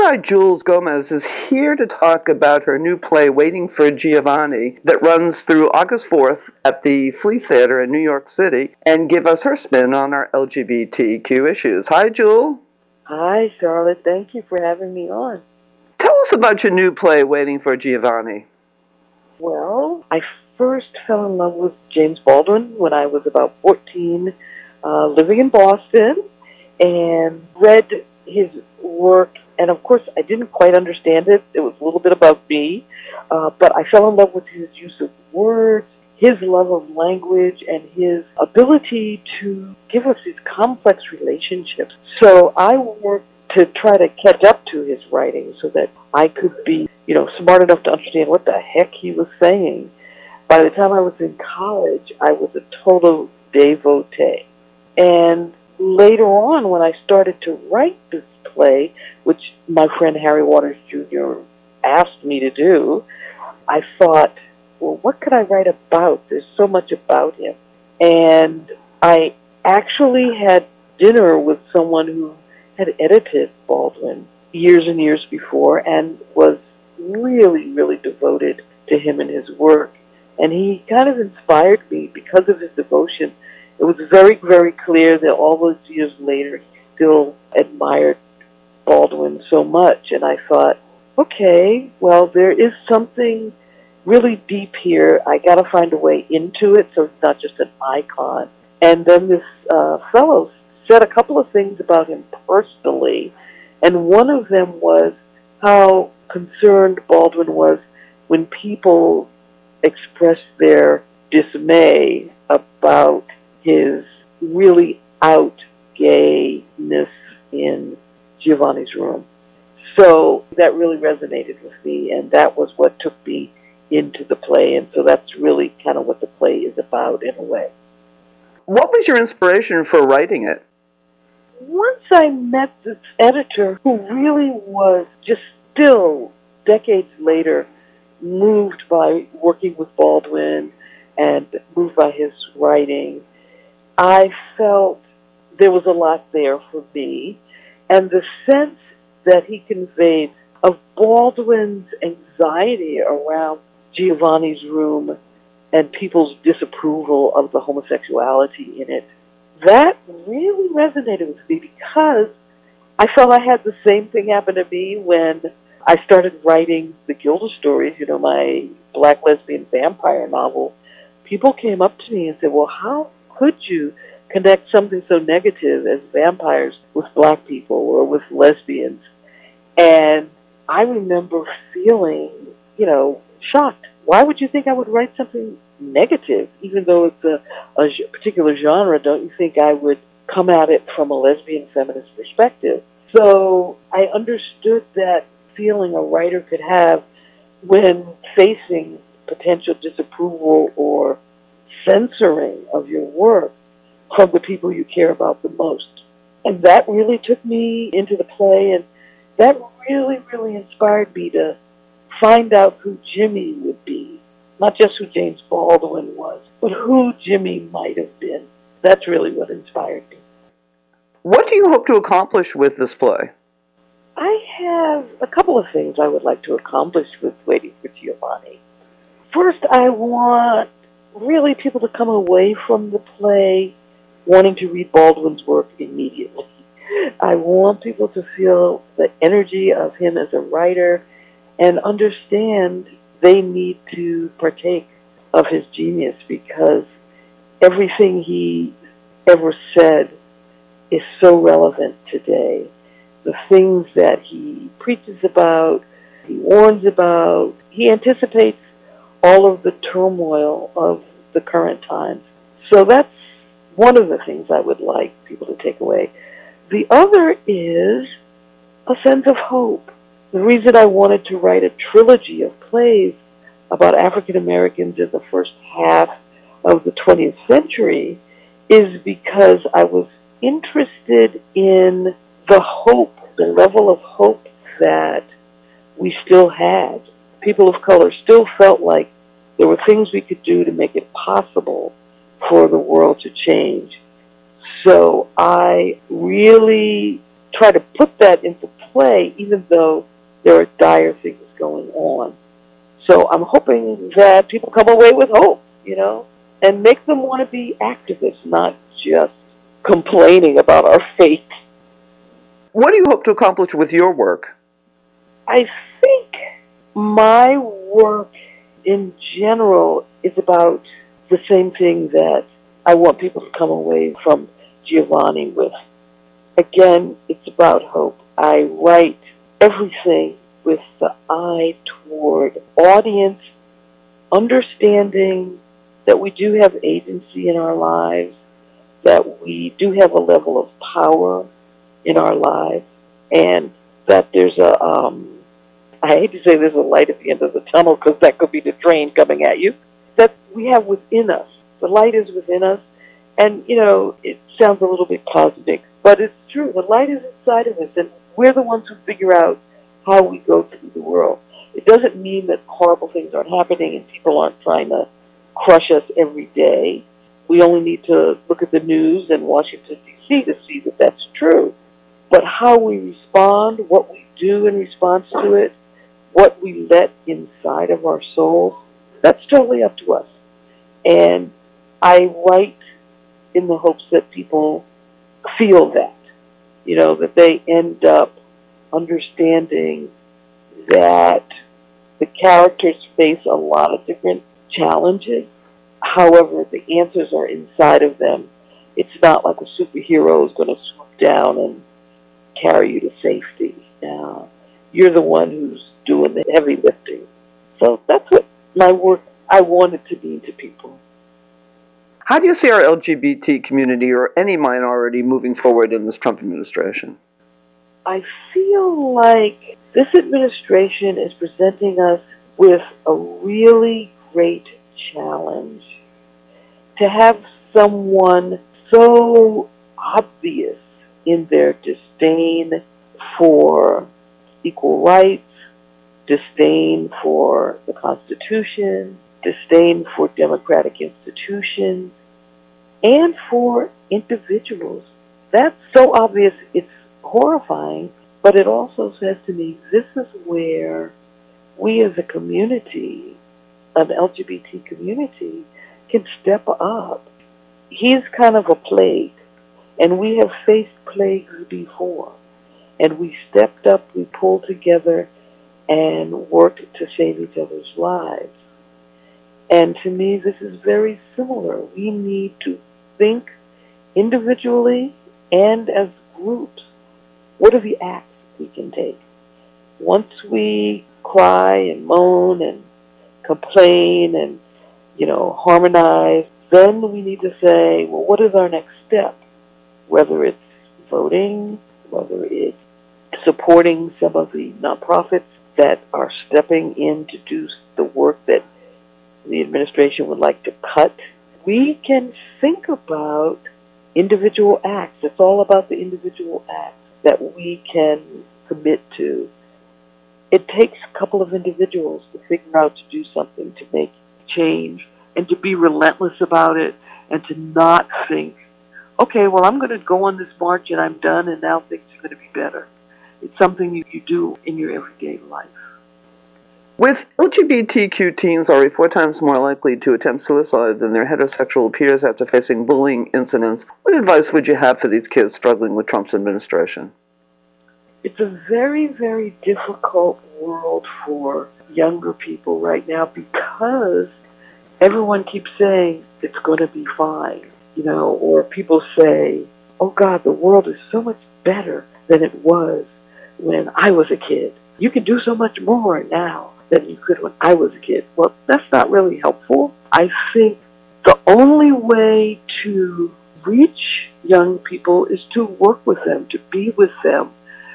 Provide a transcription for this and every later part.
Playwright Jules Gomez is here to talk about her new play, Waiting for Giovanni, that runs through August 4th at the Flea Theater in New York City, and give us her spin on our LGBTQ issues. Hi, Jules. Hi, Charlotte. Thank you for having me on. Tell us about your new play, Waiting for Giovanni. Well, I first fell in love with James Baldwin when I was about 14, living in Boston, and read his work. And of course, I didn't quite understand it. It was a little bit about me. But I fell in love with his use of words, his love of language, and his ability to give us these complex relationships. So I worked to try to catch up to his writing so that I could be, smart enough to understand what the heck he was saying. By the time I was in college, I was a total devotee. And later on, when I started to write this play, which my friend Harry Waters Jr. asked me to do, I thought, well, what could I write about? There's so much about him. And I actually had dinner with someone who had edited Baldwin years and years before and was really, really devoted to him and his work. And he kind of inspired me because of his devotion. It was very, very clear that all those years later, he still admired Baldwin so much. And I thought, okay, well, there is something really deep here. I got to find a way into it so it's not just an icon. And then this fellow said a couple of things about him personally, and one of them was how concerned Baldwin was when people expressed their dismay about his really out gayness in Giovanni's room. So that really resonated with me, and that was what took me into the play, and so that's really kind of what the play is about in a way. What was your inspiration for writing it? Once I met this editor who really was just still, decades later, moved by working with Baldwin and moved by his writing, I felt there was a lot there for me. And the sense that he conveyed of Baldwin's anxiety around Giovanni's room and people's disapproval of the homosexuality in it, that really resonated with me because I felt I had the same thing happen to me when I started writing the Gilda stories, my black lesbian vampire novel. People came up to me and said, well, how could you connect something so negative as vampires with black people or with lesbians? And I remember feeling, shocked. Why would you think I would write something negative? Even though it's a particular genre, don't you think I would come at it from a lesbian feminist perspective? So I understood that feeling a writer could have when facing potential disapproval or censoring of your work from the people you care about the most. And that really took me into the play, and that really, really inspired me to find out who Jimmy would be. Not just who James Baldwin was, but who Jimmy might have been. That's really what inspired me. What do you hope to accomplish with this play? I have a couple of things I would like to accomplish with Waiting for Giovanni. First, I want really people to come away from the play wanting to read Baldwin's work immediately. I want people to feel the energy of him as a writer and understand they need to partake of his genius because everything he ever said is so relevant today. The things that he preaches about, he warns about, he anticipates all of the turmoil of the current times. So that's one of the things I would like people to take away. The other is a sense of hope. The reason I wanted to write a trilogy of plays about African Americans in the first half of the 20th century is because I was interested in the hope, the level of hope that we still had. People of color still felt like there were things we could do to make it possible for the world to change. So I really try to put that into play, even though there are dire things going on. So I'm hoping that people come away with hope, and make them want to be activists, not just complaining about our fate. What do you hope to accomplish with your work? I think my work in general is about the same thing that I want people to come away from Giovanni with. Again, it's about hope. I write everything with the eye toward audience understanding that we do have agency in our lives, that we do have a level of power in our lives, and that there's I hate to say there's a light at the end of the tunnel because that could be the train coming at you, that we have within us. The light is within us, and, it sounds a little bit cosmic, but it's true. The light is inside of us, and we're the ones who figure out how we go through the world. It doesn't mean that horrible things aren't happening and people aren't trying to crush us every day. We only need to look at the news in Washington, D.C. to see that that's true. But how we respond, what we do in response to it, what we let inside of our souls, that's totally up to us. And I write in the hopes that people feel that, that they end up understanding that the characters face a lot of different challenges. However, the answers are inside of them. It's not like a superhero is going to swoop down and carry you to safety. You're the one who's doing the heavy lifting. So that's what my work, I want it to mean to people. How do you see our LGBT community or any minority moving forward in this Trump administration? I feel like this administration is presenting us with a really great challenge. To have someone so obvious in their disdain for equal rights, disdain for the Constitution, disdain for democratic institutions, and for individuals. That's so obvious, it's horrifying, but it also says to me, this is where we as a community, an LGBT community, can step up. He's kind of a plague, and we have faced plagues before. And we stepped up, we pulled together, and worked to save each other's lives. And to me, this is very similar. We need to think individually and as groups. What are the acts we can take? Once we cry and moan and complain and, harmonize, then we need to say, well, what is our next step? Whether it's voting, whether it's supporting some of the nonprofits that are stepping in to do the work that the administration would like to cut. We can think about individual acts. It's all about the individual acts that we can commit to. It takes a couple of individuals to figure out to do something, to make change, and to be relentless about it, and to not think, okay, well, I'm going to go on this march and I'm done and now things are going to be better. It's something you do in your everyday life. With LGBTQ teens are 4 times more likely to attempt suicide than their heterosexual peers after facing bullying incidents, what advice would you have for these kids struggling with Trump's administration? It's a very, very difficult world for younger people right now because everyone keeps saying it's going to be fine, or people say, oh God, the world is so much better than it was when I was a kid. You can do so much more now than you could when I was a kid. Well, that's not really helpful. I think the only way to reach young people is to work with them, to be with them,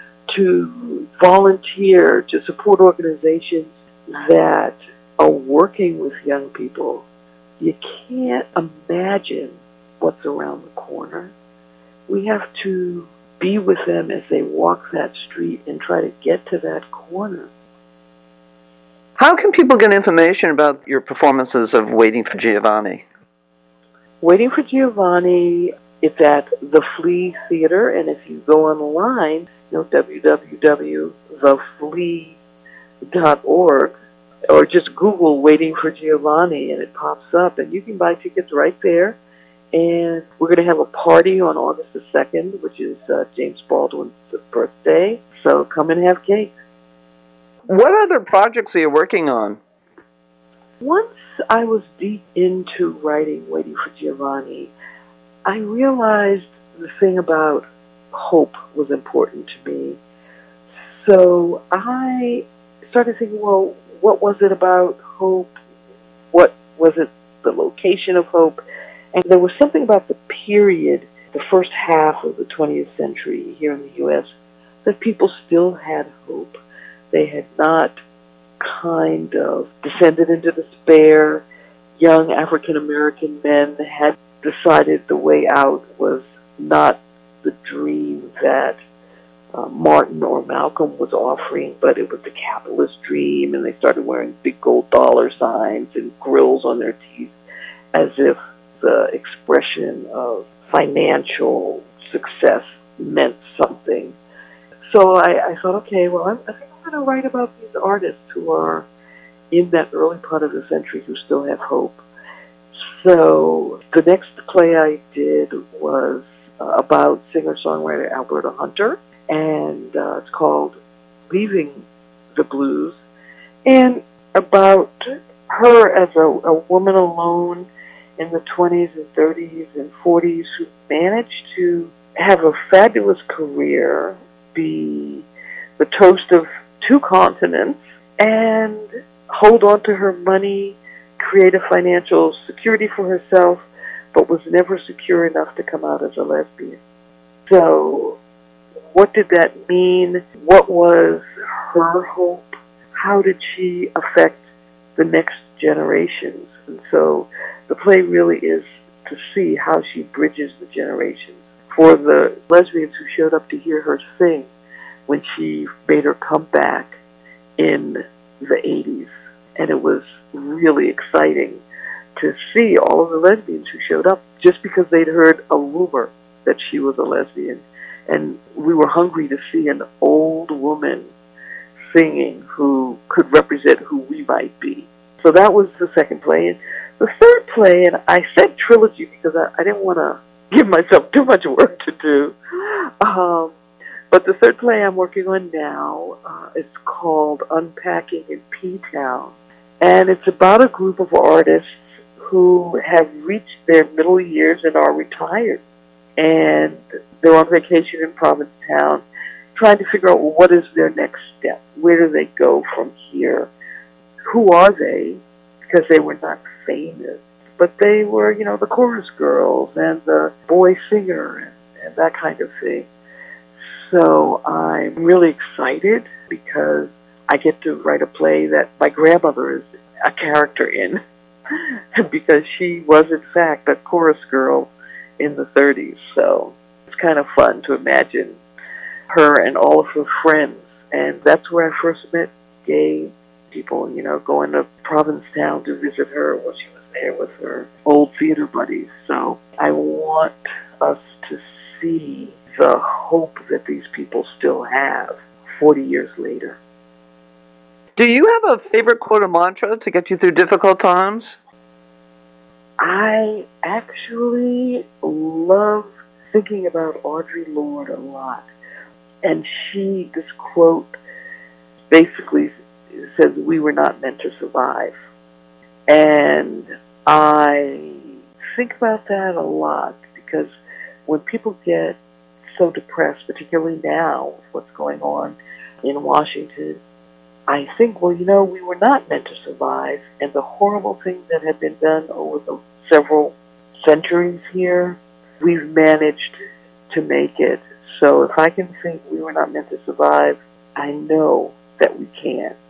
to volunteer, to support organizations that are working with young people. You can't imagine what's around the corner. We have to be with them as they walk that street and try to get to that corner. How can people get information about your performances of Waiting for Giovanni? Waiting for Giovanni It's at the Flea Theater, and if you go online, www.theflea.org, or just Google Waiting for Giovanni, and it pops up, and you can buy tickets right there. And we're going to have a party on August the 2nd, which is James Baldwin's birthday. So come and have cake. What other projects are you working on? Once I was deep into writing Waiting for Giovanni, I realized the thing about hope was important to me. So I started thinking, well, what was it about hope? What was it, the location of hope? And there was something about the period, the first half of the 20th century here in the U.S., that people still had hope. They had not kind of descended into despair. Young African-American men had decided the way out was not the dream that Martin or Malcolm was offering, but it was the capitalist dream, and they started wearing big gold dollar signs and grills on their teeth as if the expression of financial success meant something. So I thought, okay, well, I think I'm going to write about these artists who are in that early part of the century who still have hope. So the next play I did was about singer-songwriter Alberta Hunter, and it's called Leaving the Blues, and about her as a woman alone in the 20s and 30s and 40s who managed to have a fabulous career, be the toast of 2 continents, and hold on to her money, create a financial security for herself, but was never secure enough to come out as a lesbian. So what did that mean? What was her hope? How did she affect the next generations? And so the play really is to see how she bridges the generations. For the lesbians who showed up to hear her sing when she made her comeback in the 80s, and it was really exciting to see all of the lesbians who showed up just because they'd heard a rumor that she was a lesbian. And we were hungry to see an old woman singing who could represent who we might be. So that was the second play. And the third play, and I said trilogy because I didn't want to give myself too much work to do. But the third play I'm working on now is called Unpacking in P-Town. And it's about a group of artists who have reached their middle years and are retired. And they're on vacation in Provincetown, trying to figure out, well, what is their next step? Where do they go from here? Who are they? Because they were not famous, but they were, the chorus girls and the boy singer and that kind of thing. So I'm really excited because I get to write a play that my grandmother is a character in, because she was, in fact, a chorus girl in the 30s. So it's kind of fun to imagine her and all of her friends. And that's where I first met gay people, going to Provincetown to visit her while she was there with her old theater buddies. So I want us to see the hope that these people still have 40 years later. Do you have a favorite quote or mantra to get you through difficult times? I actually love thinking about Audre Lorde a lot. And this quote basically says, we were not meant to survive. And I think about that a lot because when people get so depressed, particularly now with what's going on in Washington, I think, well, we were not meant to survive, and the horrible things that have been done over the several centuries here, we've managed to make it. So if I can think we were not meant to survive, I know that we can.